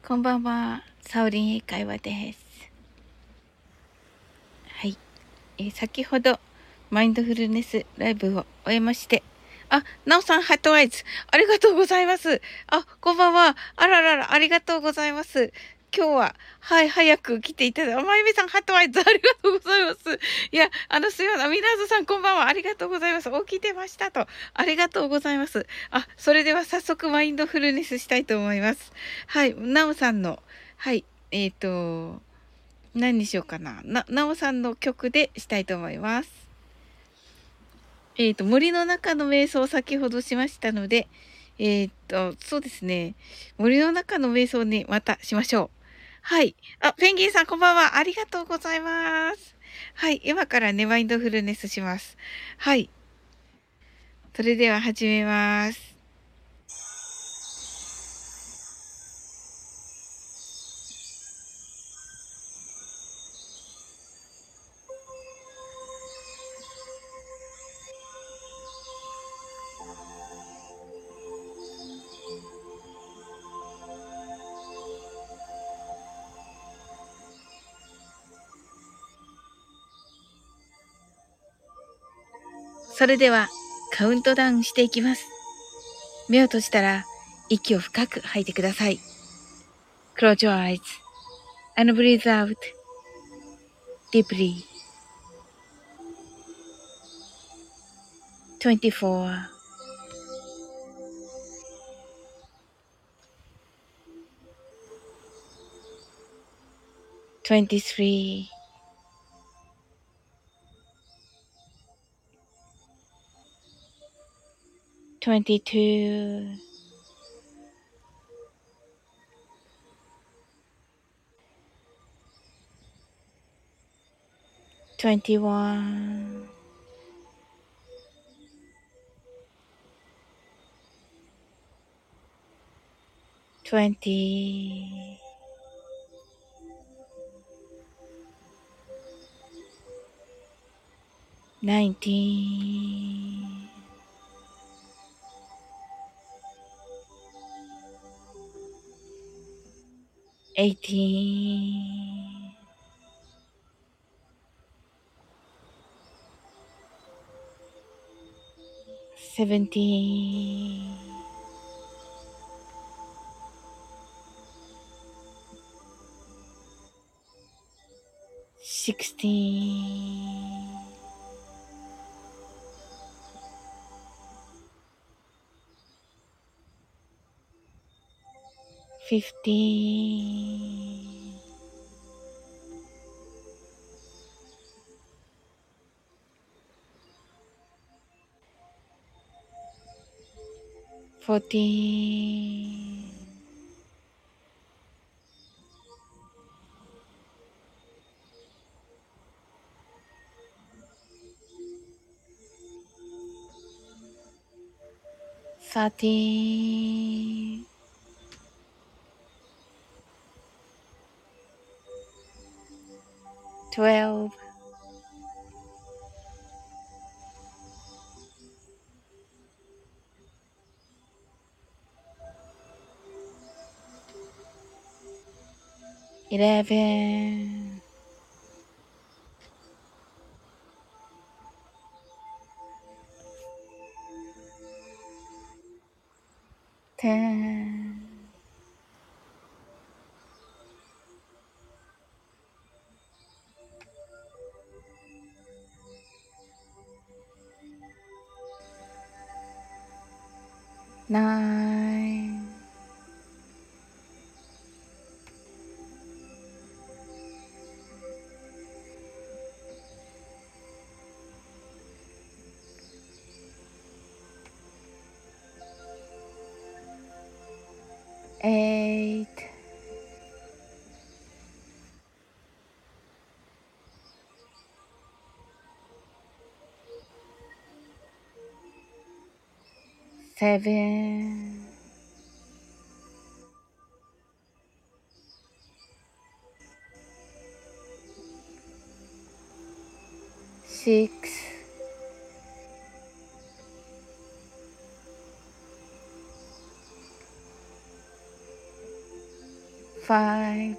こんばんは、サオリン英会話です。はい。先ほど、マインドフルネスライブを終えまして、あ、なおさん、ハートアイズ、ありがとうございます。あ、こんばんは。あららら、ありがとうございます。今日は、はい、早く来ていただいて、まゆみさん、ハートアイズ、ありがとうございます。いや、すいません、ミナーズさん、こんばんは。ありがとうございます。起きてましたと。ありがとうございます。あ、それでは早速、マインドフルネスしたいと思います。はい、なおさんの、はい、何にしようかな。なおさんの曲でしたいと思います。森の中の瞑想を先ほどしましたので、そうですね。森の中の瞑想にまたしましょう。はい。あ、ペンギンさんこんばんは。ありがとうございます。はい。今からね、マインドフルネスします。はい。それでは始めます。それでは、カウントダウンしていきます。目を閉じたら、息を深く吐いてください。Close your eyes and breathe out deeply. 24, 23, 22, 21, 20, 19, 18, 17, 16, 15, 14, 13, 12, 11, 10, 9, 8, 7, 6, 5,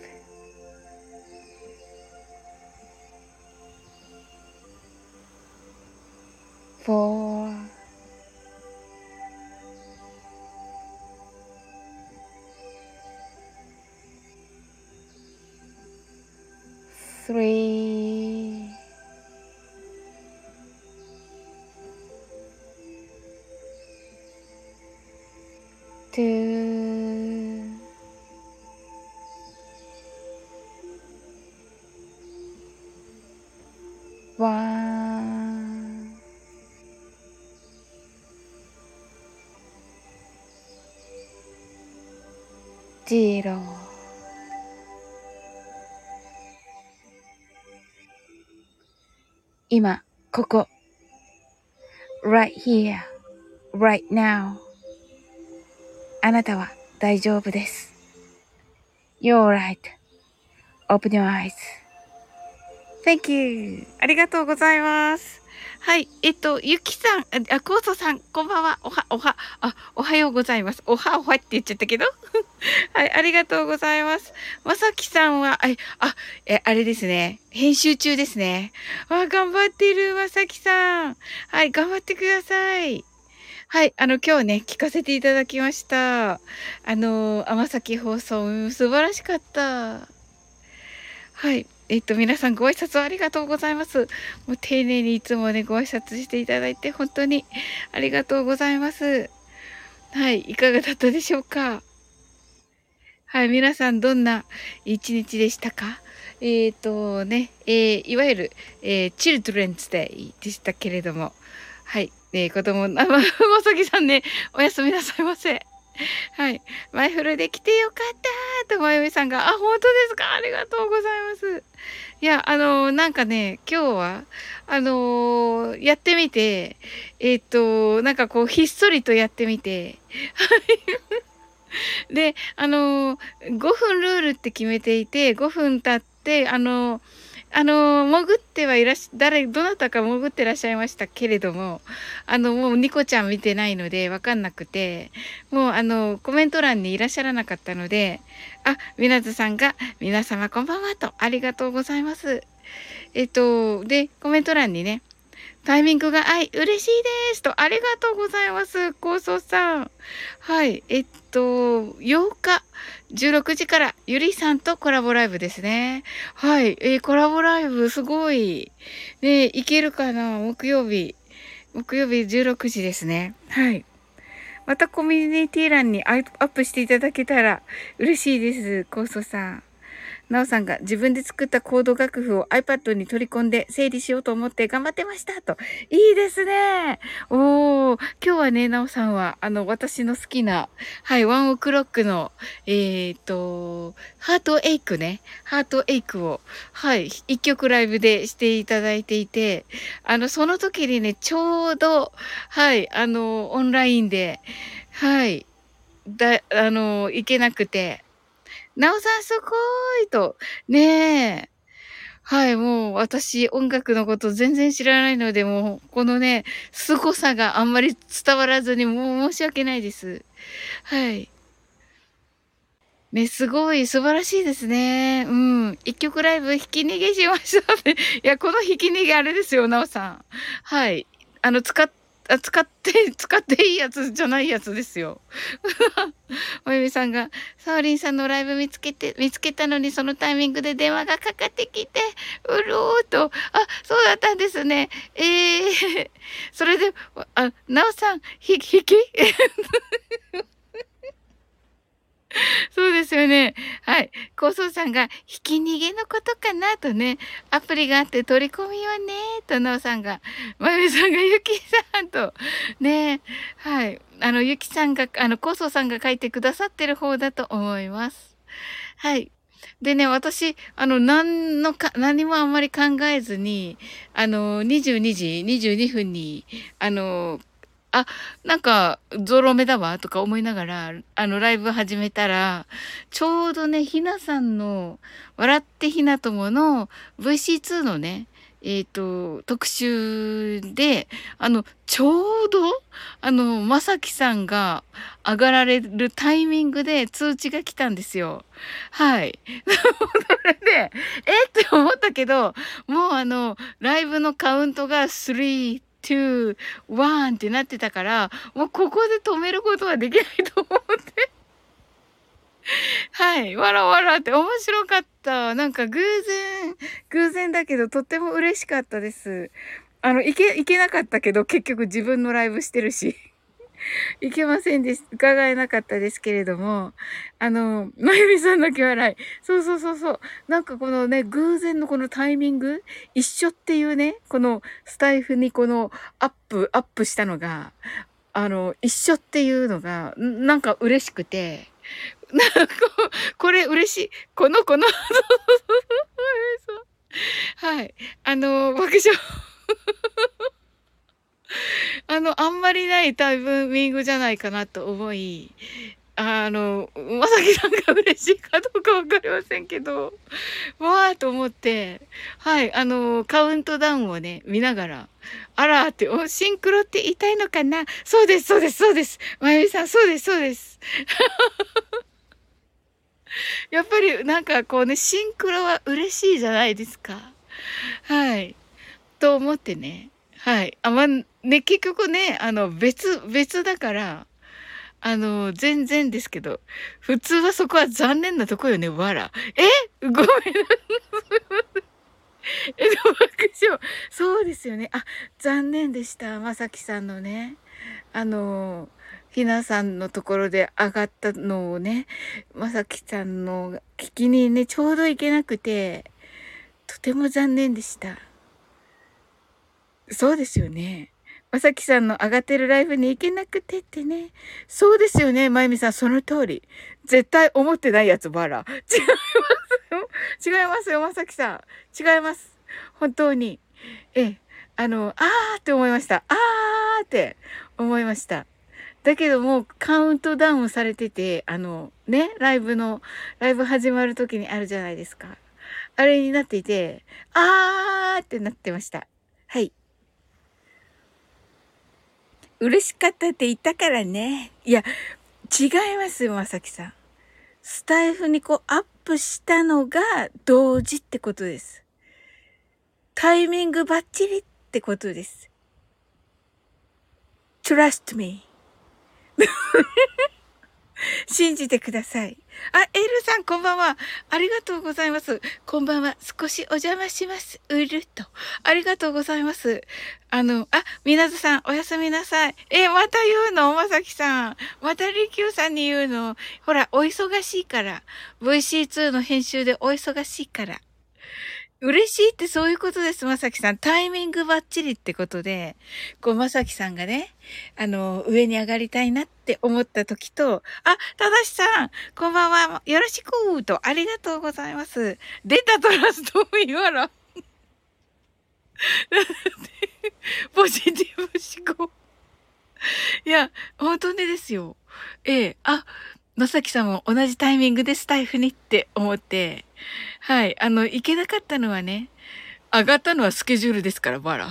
4, 3, 2, 1. 0。今、ここ。right here, right now. あなたは大丈夫です。You're right.Open your eyes.Thank you. ありがとうございます。はい。ゆきさん、コウソさん、こんばんは。おはようございます。おはって言っちゃったけど。はい、ありがとうございます。まさきさんは、あれですね。編集中ですね。頑張ってる、まさきさん。はい、頑張ってください。はい、今日ね、聞かせていただきました。天崎放送、素晴らしかった。はい。皆さんご挨拶ありがとうございます。もう丁寧にいつもね、ご挨拶していただいて、本当にありがとうございます。はい。いかがだったでしょうか？はい。皆さんどんな一日でしたか？いわゆる、チルドレンズデイでしたけれども。はい。子供、まさきさんね、おやすみなさいませ。はい。マイフルで来てよかったと、まゆみさんが、本当ですか？ありがとうございます。いや、なんかね、今日は、やってみて、なんかこう、ひっそりとやってみて、で、5分ルールって決めていて、5分経って、潜ってはいらっしゃ、どなたか潜ってらっしゃいましたけれども、もうニコちゃん見てないのでわかんなくて、もうコメント欄にいらっしゃらなかったので、みなずさんが、皆様こんばんはと、ありがとうございます。で、コメント欄にね、タイミングが嬉しいですと、ありがとうございます。高僧さん。はい。8日、16時から、ゆりさんとコラボライブですね。はい。コラボライブ、すごい。ね、いけるかな？木曜日16時ですね。はい。またコミュニティ欄にアップしていただけたら嬉しいです。高僧さん。なおさんが自分で作ったコード楽譜を iPad に取り込んで整理しようと思って頑張ってましたと。いいですね。今日はね、なおさんは、私の好きな、はい、ワンオクロックの、ハートエイクね。ハートエイクを、はい、一曲ライブでしていただいていて、その時にね、ちょうど、はい、オンラインで、はい、行けなくて、なおさんすごーいと。ねえ。はい、もう私音楽のこと全然知らないので、もうこのね、凄さがあんまり伝わらずにもう申し訳ないです。はい。ね、すごい素晴らしいですね。うん。一曲ライブ引き逃げしましたね。いや、この引き逃げあれですよ、なおさん。はい。使っていいやつじゃないやつですよ。おゆみさんが、サオリンさんのライブ見つけたのに、そのタイミングで電話がかかってきて、うるーと、そうだったんですね。それで、なおさん、引きそうですよね。はい。高僧さんが、ひき逃げのことかなとね、アプリがあって取り込みよね、と、なおさんが、まゆみさんが、ゆきさんと、ね、はい。ゆきさんが、高僧さんが書いてくださってる方だと思います。はい。でね、私、何もあんまり考えずに、22時22分に、あ、なんか、ゾロ目だわ、とか思いながら、ライブ始めたら、ちょうどね、ひなさんの、笑ってひなともの VC2 のね、 特集で、ちょうど、まさきさんが上がられるタイミングで通知が来たんですよ。はい。それで、って思ったけど、もうライブのカウントが3、2、1ってなってたから、もうここで止めることはできないと思って。はい。わらわらって面白かった。なんか偶然だけどとっても嬉しかったです。行けなかったけど、結局自分のライブしてるし、行けませんでし伺えなかったですけれども、まゆみさんの気笑い。そうそうそうそう。なんかこのね、偶然のこのタイミング、一緒っていうね、このスタイフにこのアップしたのが、一緒っていうのが、なんか嬉しくて、なんかこれ嬉しい。このそうはい。爆笑。あんまりないタイミングじゃないかなと思い、まさきさんが嬉しいかどうかわかりませんけど、わーと思って、はい、カウントダウンをね、見ながら、あらーって、シンクロって言いたいのかな。そうです、そうです、そうです。まゆみさん、そうです、そうです。やっぱりなんかこうね、シンクロは嬉しいじゃないですか。はい。と思ってね。はい。ね、結局ね、別だから、全然ですけど、普通はそこは残念なとこよね、わら。ごめんなさい。爆笑。そうですよね。あ、残念でした。まさきさんのね。あの、ひなさんのところで上がったのをね、まさきさんの聞きにね、ちょうど行けなくて、とても残念でした。そうですよね。まさきさんの上がってるライブに行けなくてってね。そうですよね、まゆみさん、その通り。絶対思ってないやつ、バラ。違いますよ。違いますよ、まさきさん。違います。本当に。ええ。ーって思いました。って思いました。だけども、カウントダウンされてて、ね、ライブ始まる時にあるじゃないですか。あれになっていて、ってなってました。はい。嬉しかったって言ったからね。いや、違いますよ、まさきさん。スタイフにこうアップしたのが同時ってことです。タイミングバッチリってことです。trust me. 信じてください。あ、エルさん、こんばんは。ありがとうございます。こんばんは。少しお邪魔します。うるっと。ありがとうございます。みなずさん、おやすみなさい。また言うのまさきさん。またりきゅうさんに言うの。ほら、お忙しいから。VC2 の編集でお忙しいから。嬉しいってそういうことです、まさきさん。タイミングバッチリってことで、こう、まさきさんがね、上に上がりたいなって思った時と、ただしさん、こんばんは、よろしくと、ありがとうございます。出たトラストいわら。ポジティブ思考。いや、本当にですよ。まさきさんも同じタイミングでスタイフにって思って、はい。行けなかったのはね、上がったのはスケジュールですから、バラ。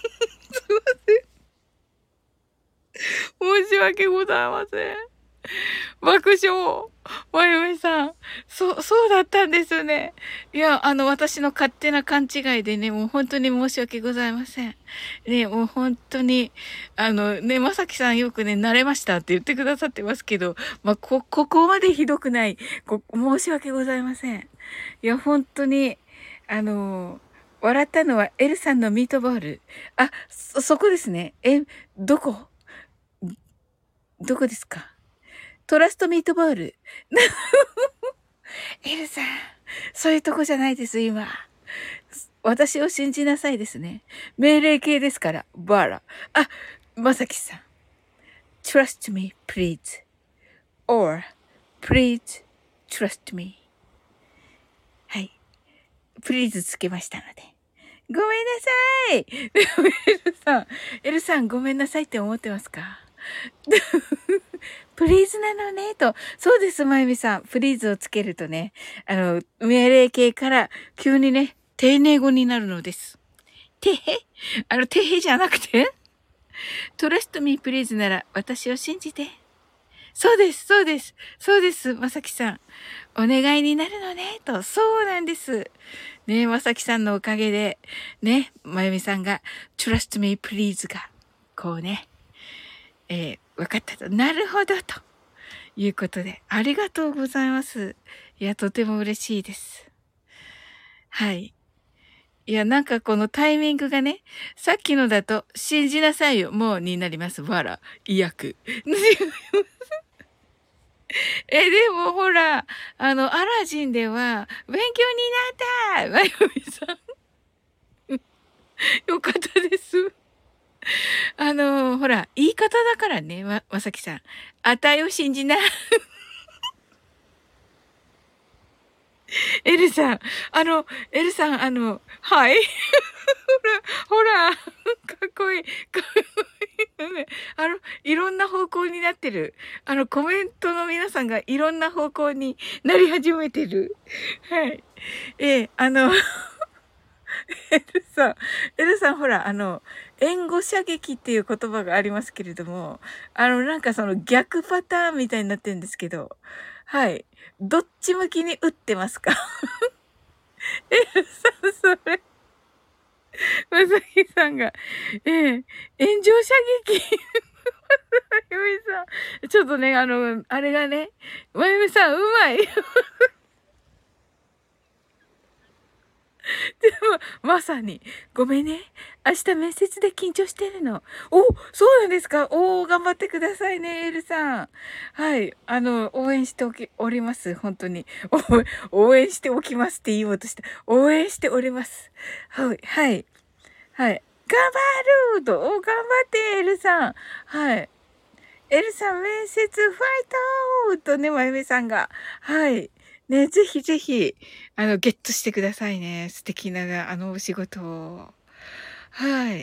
申し訳ございません。爆笑。まゆみさん。そうだったんですよね。いや、私の勝手な勘違いでね、もう本当に申し訳ございません。ね、もう本当に、ね、まさきさんよくね、慣れましたって言ってくださってますけど、ここまでひどくない。申し訳ございません。いや、本当に、あの、笑ったのはエルさんのミートボール。そこですね。どこどこですか？トラストミートボール。エルさん、そういうとこじゃないです、今。私を信じなさいですね。命令形ですから、バーラ。まさきさん。trust me, please. or, please trust me. はい。please つけましたので。ごめんなさい。エルさん、ごめんなさいって思ってますか？プリーズなのね、と。そうです、まゆみさん。プリーズをつけるとね、命令形から急にね、丁寧語になるのです。 てへてへじゃなくてTrust me please なら私を信じて。そうです、そうです、そうです、まさきさん。お願いになるのね、と。そうなんです。ね、まさきさんのおかげで、ね、まゆみさんが Trust me please が、こうね、わかったと。なるほど、ということで、ありがとうございます。いや、とても嬉しいです。はい。いや、なんかこのタイミングがね、さっきのだと、信じなさいよ、もうになります。わら、意訳。でもほら、アラジンでは、勉強になったまゆみさん。よかったです。ほら、言い方だからね、まさきさん。あたいを信じな。エルさん、エルさん、はい。ほら、かっこいい。かっこいいよね。いろんな方向になってる。コメントの皆さんがいろんな方向になり始めてる。はい。エルさん、ほら、援護射撃っていう言葉がありますけれども、なんかその逆パターンみたいになってるんですけど、はい。どっち向きに撃ってますか？エルさん、それ、まさきさんが、炎上射撃。まゆみさん。ちょっとね、あれがね、まゆみさん、うまい。でも、まさに、ごめんね。明日面接で緊張してるの。お、そうなんですか。頑張ってくださいね、エルさん。はい。応援しております。本当に。応援しておきますって言おうとした。応援しております。はい。はい。はい。頑張ると、頑張って、エルさん。はい。エルさん、面接ファイトとね、まゆみさんが。はい。ね、ぜひぜひ、ゲットしてくださいね。素敵な、お仕事を。はい。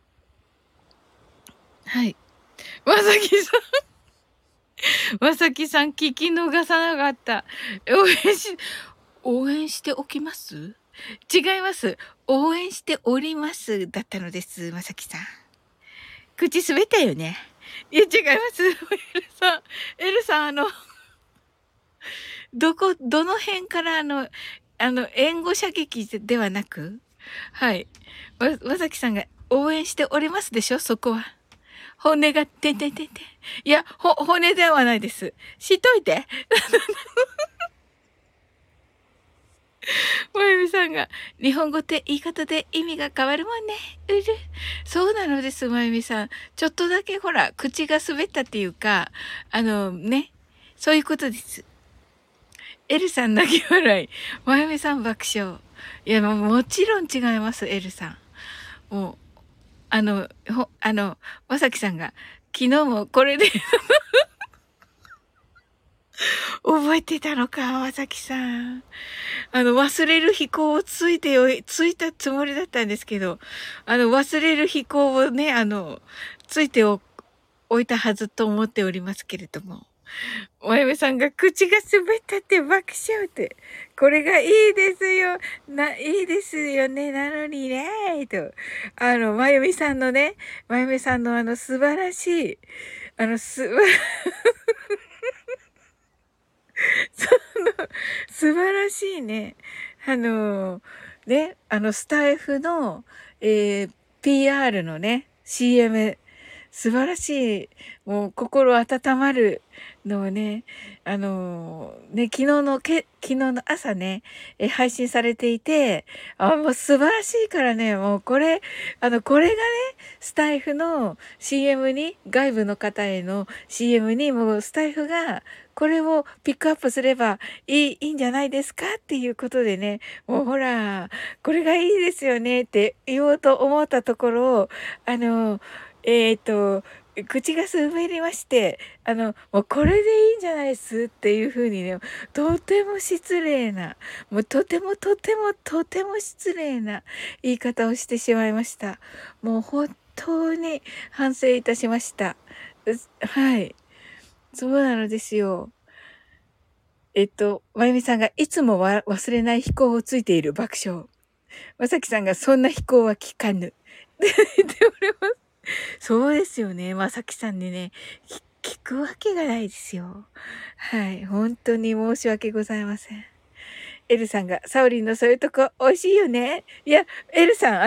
はい。まさきさん、まさきさん、聞き逃さなかった。応援し、応援しておきます違います。応援しております。だったのです。まさきさん。口滑ったよね。いや、違います。エルさん、エルさん、どの辺から援護射撃ではなく、はい。わさきさんが応援しておりますでしょそこは。骨が、て。いや、骨ではないです。知っといて。まゆみさんが、日本語って言い方で意味が変わるもんね。うる。そうなのです、まゆみさん。ちょっとだけほら、口が滑ったっていうか、ね。そういうことです。エルさん泣き笑い。まゆみさん爆笑。いや、もちろん違います、エルさん。もう、まさきさんが、昨日もこれで覚えてたのか、まさきさん。忘れる飛行をついたつもりだったんですけど、忘れる飛行をね、ついておいたはずと思っておりますけれども。おやめさんが口が滑ったって爆笑って。これがいいですよ。いいですよね。なのにね。と。まゆみさんのね、まゆみさんの素晴らしい、あの、す、そ素晴らしいね。スタイフの、PR のね、CM、素晴らしい、もう心温まるのをね、昨日の朝ね、配信されていて、もう素晴らしいからね、もうこれがね、スタイフの CM に、外部の方への CM に、もうスタイフが、これをピックアップすればいいんじゃないですかっていうことでね、もうほら、これがいいですよねって言おうと思ったところ、あの、えっと、口が滑りまして、もうこれでいいんじゃないですっていう風にね、とても失礼な、もうとても失礼な言い方をしてしまいました。もう本当に反省いたしました。はい。そうなのですよ。まゆみさんがいつも忘れない飛行をついている爆笑。 まさきさんがそんな飛行は聞かぬ。って言っております。そうですよね。まさきさんにね、聞くわけがないですよ。はい。本当に申し訳ございません。エルさんが、サオリンのそういうとこ美味しいよね。いや、エルさん、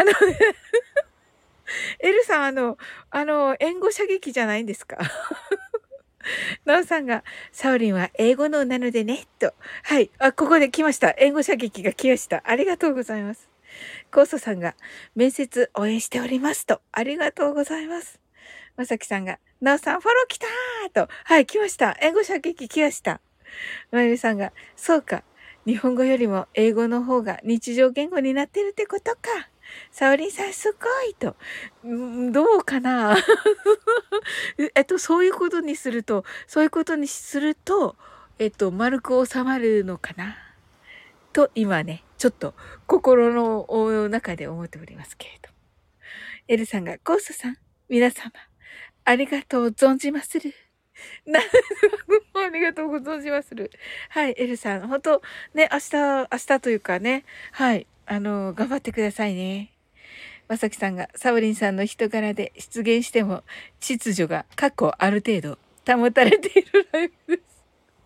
エルさん、援護射撃じゃないんですか？ナオさんが、サオリンは英語のなのでね、と。はい。あ、ここで来ました。援護射撃が来ました。ありがとうございます。コーソさんが、面接応援しておりますと。ありがとうございます。まさきさんが、ナオさんフォロー来たーと。はい、来ました。援護射撃来ました。まゆみさんが、そうか。日本語よりも英語の方が日常言語になってるってことか。サオリンさんすごいと。どうかなそういうことにすると、丸く収まるのかなと、今ね、ちょっと心の中で思っておりますけれど。エルさんが、ゴーストさん、皆様、ありがとう存じまする。ありがとうご存じまする。はい、エルさん、本当ね、明日というかね、はい、頑張ってくださいね。まさきさんが、サオリンさんの人柄で出現しても、秩序が、ある程度、保たれているライブです。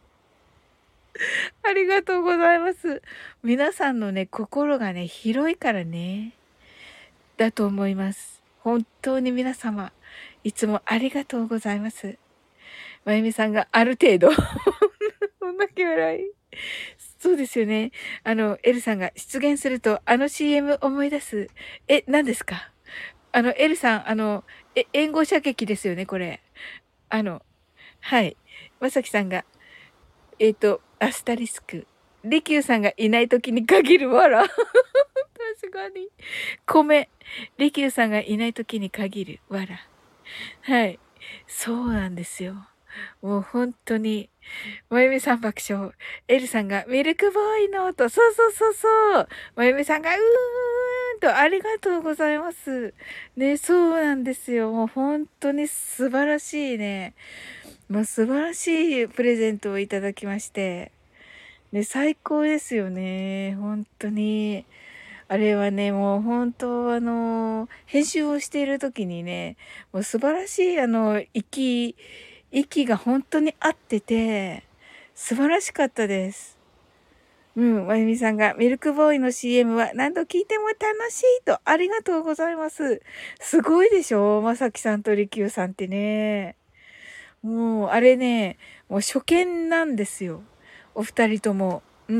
ありがとうございます。皆さんのね、心がね、広いからね、だと思います。本当に皆様、いつもありがとうございます。まゆみさんがある程度。そんな気笑い。そうですよね。エルさんが出現すると、CM 思い出す。何ですか？エルさん、援護射撃ですよね、これ。はい。まさきさんが、アスタリスク。リキューさんがいない時に限るわら。確かに。米。リキューさんがいない時に限るわら。はい。そうなんですよ。もう本当に、まゆみさん爆笑。エルさんがミルクボーイのと、そうそうそうそう。まゆみさんがうーんと、ありがとうございます。ね、そうなんですよ。もう本当に素晴らしいね。もう素晴らしいプレゼントをいただきまして。ね、最高ですよね。本当に。あれはね、もう本当編集をしている時にね、もう素晴らしい息が本当に合ってて、素晴らしかったです。うん、まゆみさんが、ミルクボーイの CM は何度聞いても楽しいと、ありがとうございます。すごいでしょまさきさんとりきゅうさんってね。もう、あれね、もう初見なんですよ。お二人とも。うん。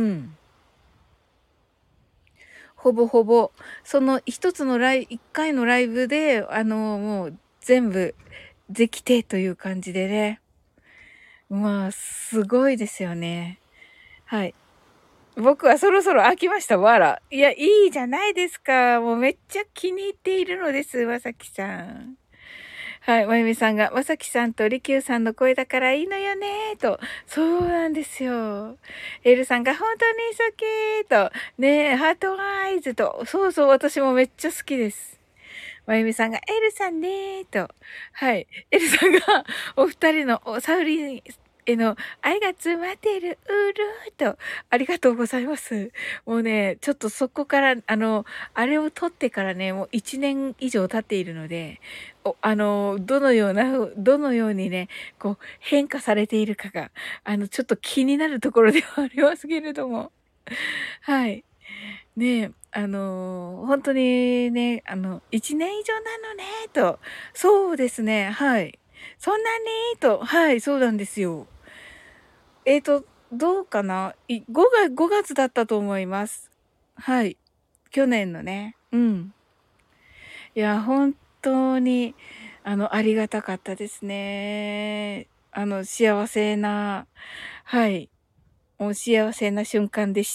ほぼほぼ、その一回のライブで、もう全部、できてという感じでね。まあ、すごいですよね。はい。僕はそろそろ飽きました、わら。いや、いいじゃないですか。もうめっちゃ気に入っているのです、まさきさん。はい、まゆみさんが、まさきさんとりきゅうさんの声だからいいのよねと。そうなんですよ。エルさんが、本当に好きと。ねえ、ハートアイズと。そうそう、私もめっちゃ好きです。まゆみさんが、エルさんねーと。はい。エルさんが、お二人のサウリへの愛が詰まっている、うるーと。ありがとうございます。もうね、ちょっとそこから、あれを撮ってからね、もう1年以上経っているので、どのようにね、こう、変化されているかが、ちょっと気になるところではありますけれども。はい。ねえ、本当にね、1年以上なのね、と。そうですね、はい。そんなにと、はい、そうなんですよ。どうかな5月だったと思います。はい。去年のね。うん。いや、本当に、ありがたかったですね。幸せな、はい。もう幸せな瞬間でした。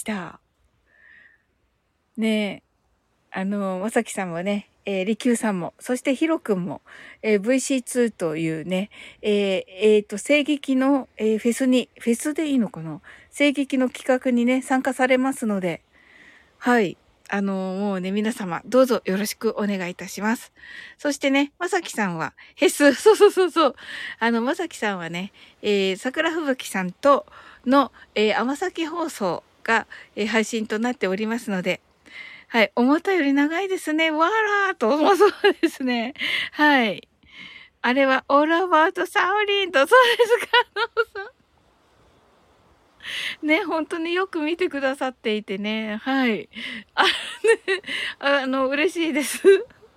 ねえ。まさきさんもね、りきゅうさんも、そしてひろくんも、VC2 というね、声劇の、フェスでいいのかな声劇の企画にね、参加されますので、はい。もうね、皆様、どうぞよろしくお願いいたします。そしてね、まさきさんは、そうそうそうそう。まさきさんはね、桜吹雪さんとの、天崎放送が、配信となっておりますので、 はい。思ったより長いですね。わらーと。もそうですね。はい。あれは、オールアバートサウリンと、そうですか、なおさん。ね、本当によく見てくださっていてね。はい。あ、ね、嬉しいです。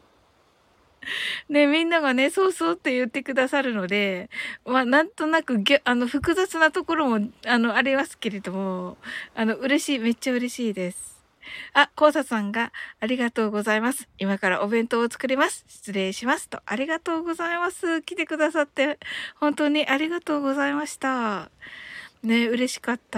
ね、みんながね、そうそうって言ってくださるので、まあ、なんとなく、複雑なところも、ありますけれども、嬉しい、めっちゃ嬉しいです。あ、コウサさんが、ありがとうございます。今からお弁当を作ります。失礼しますと。ありがとうございます。来てくださって、本当にありがとうございました。ね、嬉しかった。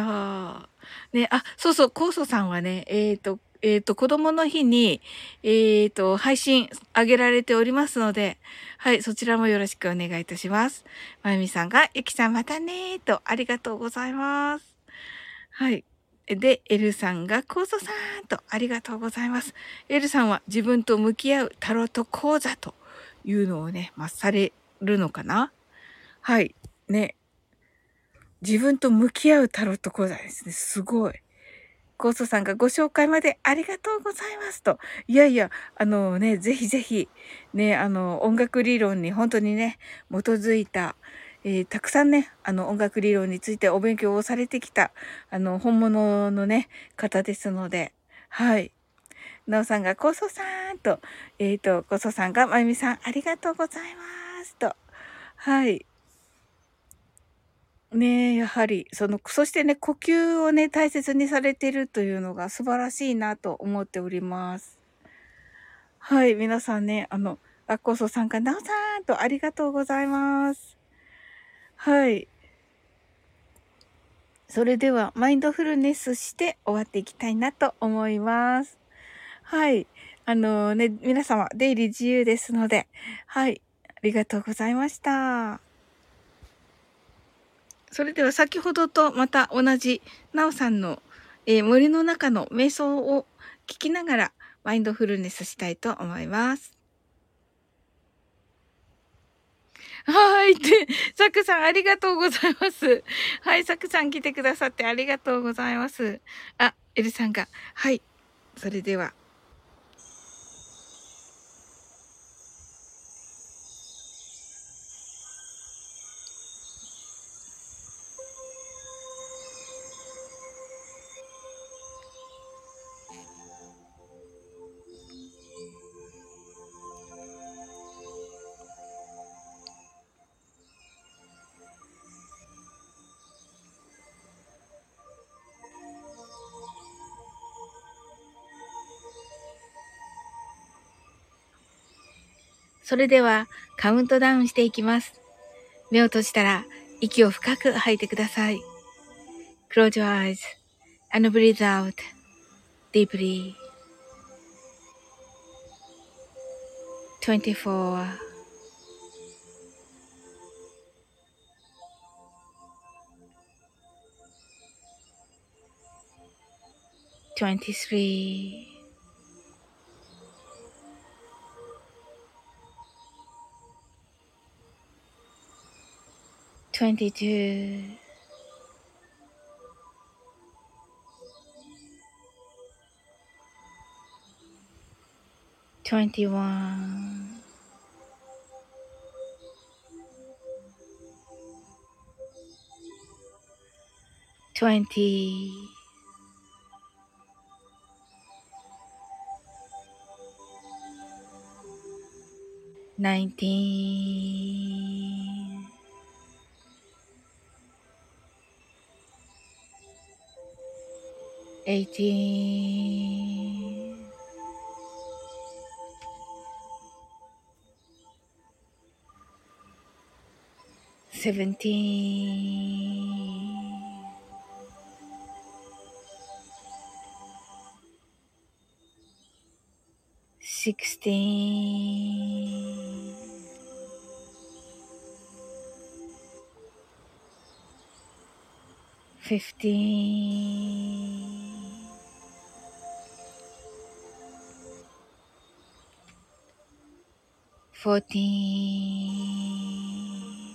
ね、あ、そうそう、コウソさんはね、子供の日に、配信上げられておりますので、はい、そちらもよろしくお願いいたします。まゆみさんが、ゆきさんまたねーと、ありがとうございます。はい。で、エルさんが、コウソさんと、ありがとうございます。エルさんは自分と向き合うタロット講座というのをね、されるのかな。はい。ね、自分と向き合うタロット講座ですね。すごい。ゴーストさんがご紹介までありがとうございますと。いやいや、ね、ぜひぜひ、ね、音楽理論に本当にね、基づいた、たくさんね、音楽理論についてお勉強をされてきた、本物のね、方ですので、はい。なおさんが、ゴーストさんと、ゴーストさんが、まゆみさん、ありがとうございますと。はい。ねえ、やはり、そしてね、呼吸をね、大切にされているというのが素晴らしいなと思っております。はい、皆さんね、アッコソさんが、なおさんとありがとうございます。はい。それでは、マインドフルネスして終わっていきたいなと思います。はい。ね、皆様、出入り自由ですので、はい。ありがとうございました。それでは先ほどとまた同じ、なおさんの、森の中の瞑想を聞きながらマインドフルネスしたいと思います。はい。で、サクさんありがとうございます。はい、サクさん来てくださってありがとうございます。あ、エルさんが、はい。それでは、それではカウントダウンしていきます。目を閉じたら息を深く吐いてください。Close your eyes and breathe out deeply. 24 23 22 21 20 19 18 17 16 15 14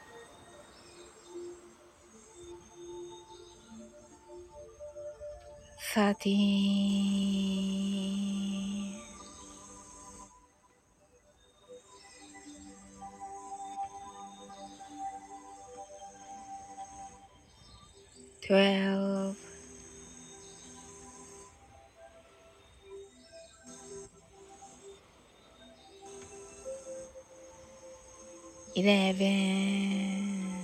13 13, 12, 11,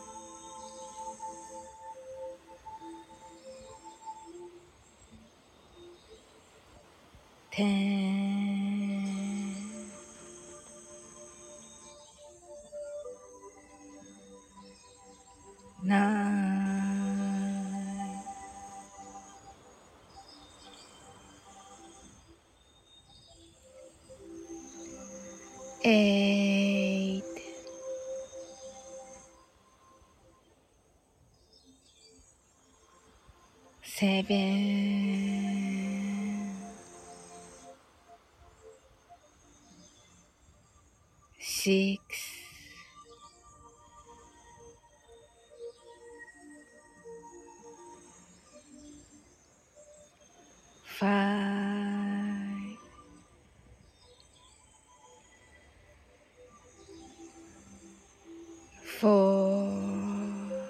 10, 9, 8, 7, 6, 5, 4,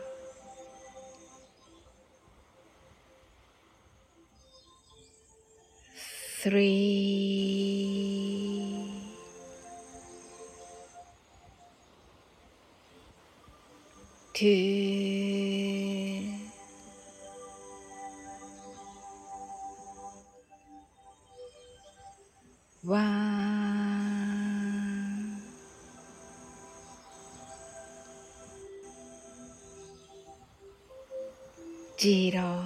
3, 2, 1, 0。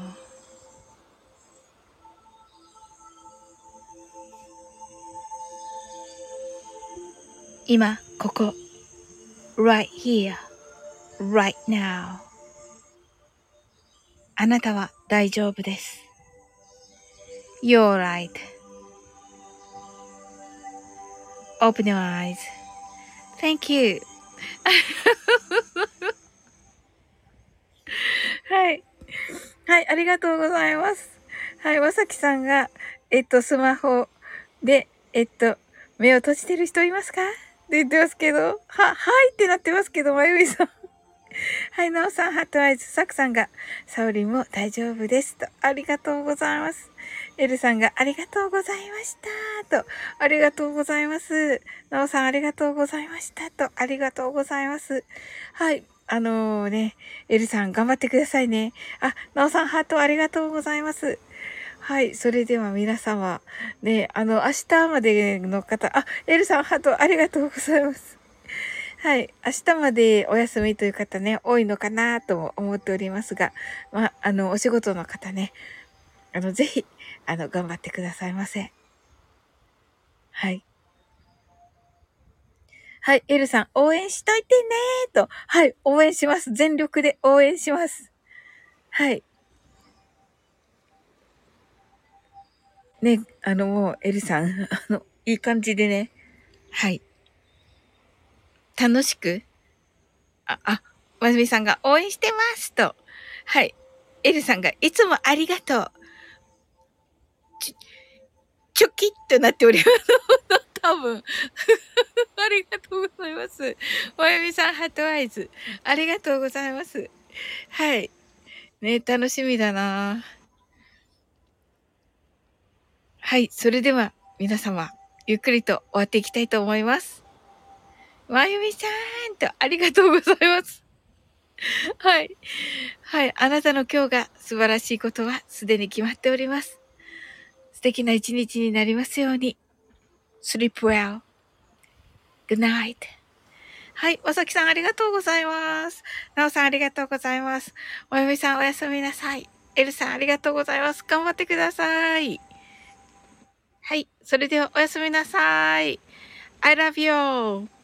今、ここ。right here, right now. あなたは大丈夫です。You're right. Open your eyes. Thank you. はい。はい、ありがとうございます。はい、まさきさんが、スマホで、目を閉じてる人いますかって言ってますけど、はいってなってますけど、まゆみさん。はい、なおさん、ハートアイズ、サクさんが、サオリンも大丈夫です。と、ありがとうございます。エルさんが、ありがとうございました。と、ありがとうございます。なおさん、ありがとうございました。と、ありがとうございます。はい。エルさん、頑張ってくださいね。あ、なおさん、ハートありがとうございます。はい。それでは皆様、ね、明日までの方、あ、エルさん、ハートありがとうございます。はい。明日までお休みという方ね、多いのかなとも思っておりますが、お仕事の方ね、ぜひ、頑張ってくださいませ。はい。はい。エルさん、応援しといてねーと。はい。応援します。全力で応援します。はい。ね、もう、エルさん、いい感じでね。はい。楽しく、まずみさんが応援してますと。はい。エルさんがいつもありがとう。チョキッとなっております。多分。ありがとうございます。まゆみさん、ハートアイズ。ありがとうございます。はい。ね、楽しみだな。はい。それでは、皆様、ゆっくりと終わっていきたいと思います。まゆみさんと、ありがとうございます。はい。はい。あなたの今日が素晴らしいことはすでに決まっております。素敵な一日になりますように。Sleep well.Good night. はい。まさきさんありがとうございます。なおさんありがとうございます。おやみさんおやすみなさい。エルさんありがとうございます。頑張ってください。はい。それではおやすみなさい。I love you.